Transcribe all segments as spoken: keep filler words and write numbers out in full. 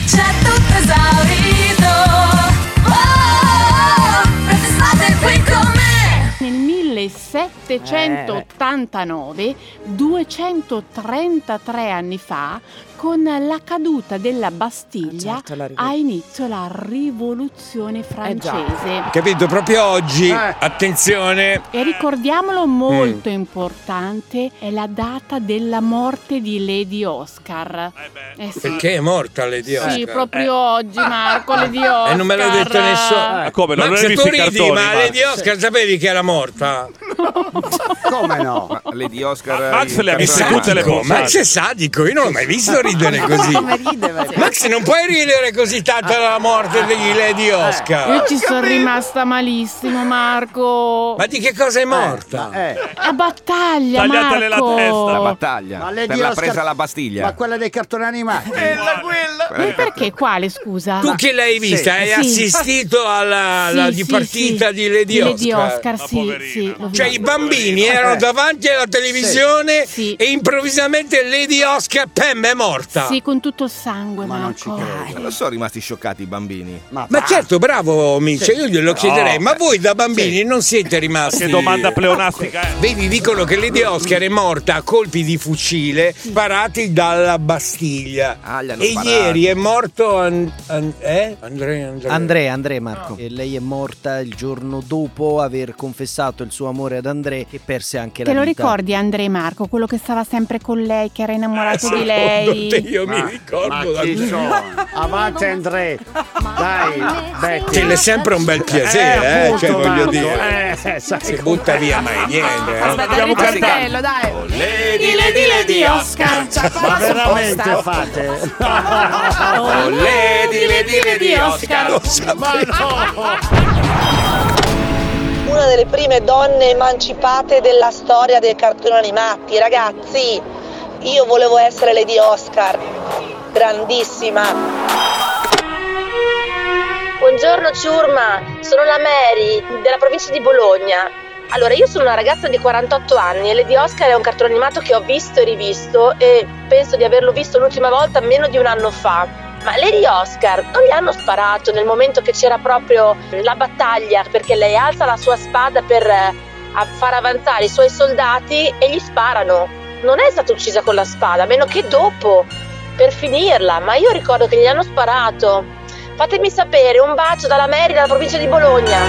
c'è tutto esaurito. Oh, protestate qui con me. Nel millesettecentottantanove, duecentotrentatré anni fa, con la caduta della Bastiglia, eh certo, la ha inizio la rivoluzione francese. Eh Capito? Proprio oggi, Eh. attenzione. E ricordiamolo, molto importante, è la data della morte di Lady Oscar. Eh sì. Perché è morta Lady Oscar? Sì, proprio oggi, Marco, Lady Oscar. E non me l'ha detto nessuno. Ma come? Non Max, hai visto tu i ridi, cartoni, ma Max? Lady Oscar sapevi che era morta? Come no? Ma Lady Oscar. Max i le ha È viste cartoni tutte le sadico, puntate. Max è sadico, io non l'ho mai visto ridere così. Come ride, vedi? Max, non puoi ridere così tanto alla morte di Lady Oscar. Io ci sono rimasta malissimo, Marco. Ma di che cosa è morta? Eh. A battaglia, Tagliatele la Marco. testa. La battaglia. Ma Lady per la Oscar- presa alla Bastiglia. Ma quella dei cartoni animati. Ma perché? Quale, scusa? Tu che l'hai vista? Hai Sì. assistito alla, alla Sì, dipartita sì, di Lady di Lady Oscar? Oscar, Ma sì, poverina. sì. l'ho Cioè vista. i bambini erano davanti alla televisione Sì. e improvvisamente Lady Oscar Pam è morta. Sì, con tutto il sangue, Ma non ci Marco. credo. Non sono rimasti scioccati i bambini. Ma certo, bravo Micia, io glielo chiederei, ma voi da bambini non siete rimasti... Che domanda pleonastica è? Vedi, dicono che Lady Oscar è morta a colpi di fucile sparati dalla Bastiglia. Ah, li hanno e sparati. ieri è morto an- an- eh? Andrea, Andrea. Andrea, Andrea Marco. E lei è morta il giorno dopo aver confessato il suo amore ad Andrea, che perse anche Te la lo vita. ricordi, Andrea Marco, quello che stava sempre con lei, che era innamorato di Secondo lei? te io mi Ma ricordo da... chi sono? Avanti Andrea. Dai, Betty. Ce l'è sempre un bel piacere, eh, cioè voglio Marco, dire. Eh, sai Si butta via mai niente, eh. Abbiamo cantato. dai. Lady, Lady, Lady Oscar. Ma veramente fate? Oh, Lady, Lady, Lady Oscar. Lo sapevo. Una delle prime donne emancipate della storia dei cartoni animati. Ragazzi, io volevo essere Lady Oscar, grandissima. Buongiorno ciurma, sono la Mary della provincia di Bologna. Allora, io sono una ragazza di quarantotto anni e Lady Oscar è un cartone animato che ho visto e rivisto e penso di averlo visto l'ultima volta meno di un anno fa. Ma Lady Oscar non gli hanno sparato nel momento che c'era proprio la battaglia, perché lei alza la sua spada per eh, far avanzare i suoi soldati e gli sparano. Non è stata uccisa con la spada, a meno che dopo, per finirla, ma io ricordo che gli hanno sparato. Fatemi sapere, un bacio dalla Mary della provincia di Bologna.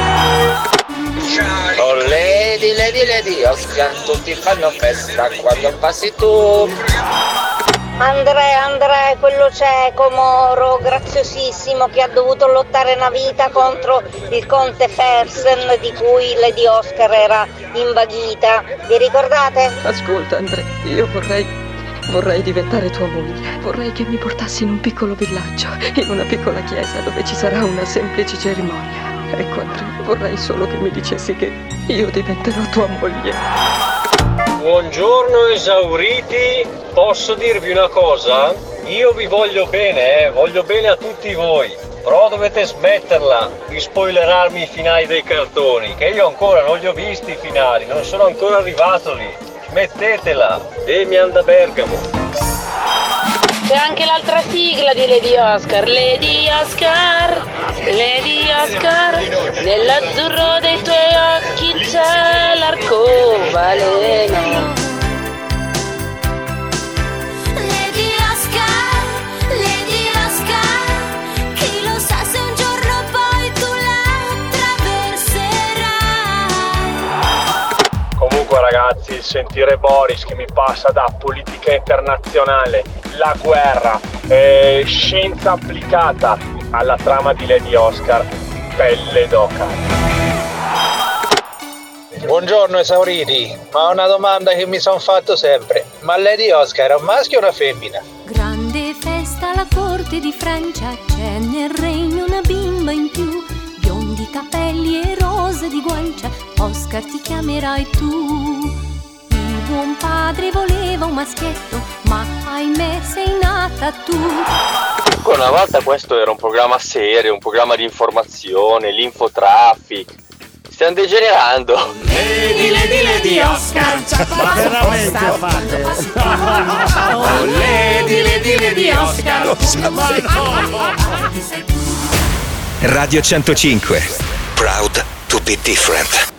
Oh Lady, Lady, Lady Oscar, tutti fanno festa quando passi tu. Andrea, Andrea, quello cieco, moro, graziosissimo, che ha dovuto lottare una vita contro il conte Fersen, di cui Lady Oscar era invaghita. Vi ricordate? Ascolta Andrea, io vorrei, vorrei diventare tua moglie. Vorrei che mi portassi in un piccolo villaggio, in una piccola chiesa dove ci sarà una semplice cerimonia. Ecco Andrea, vorrei solo che mi dicessi che io diventerò tua moglie. Buongiorno esauriti, posso dirvi una cosa? Io vi voglio bene, eh, voglio bene a tutti voi, però dovete smetterla di spoilerarmi i finali dei cartoni, che io ancora non li ho visti i finali, non sono ancora arrivato lì, smettetela, Demian da Bergamo. C'è anche l'altra sigla di Lady Oscar, Lady Oscar, Lady Oscar, nell'azzurro dei tuoi occhi c'è l'arcobaleno. Lady Oscar, Lady Oscar, chi lo sa se un giorno poi tu la attraverserai. Comunque ragazzi, sentire Boris che mi passa da politica internazionale, la guerra, eh, scienza applicata alla trama di Lady Oscar, pelle d'oca. Buongiorno esauriti, ma una domanda che mi sono fatto sempre, ma Lady Oscar è un maschio o una femmina? Grande festa alla corte di Francia, c'è nel regno una bimba in più, biondi capelli e rose di guancia, Oscar ti chiamerai tu. Il buon padre voleva un maschietto, ma ahimè sei nata tu. Una volta questo era un programma serio, un programma di informazione, l'infotraffic. stiamo degenerando. Lady, Lady, Lady Oscar. Ma veramente fate? Oh, Lady, Lady, Lady Oscar. Radio centocinque. Proud to be different.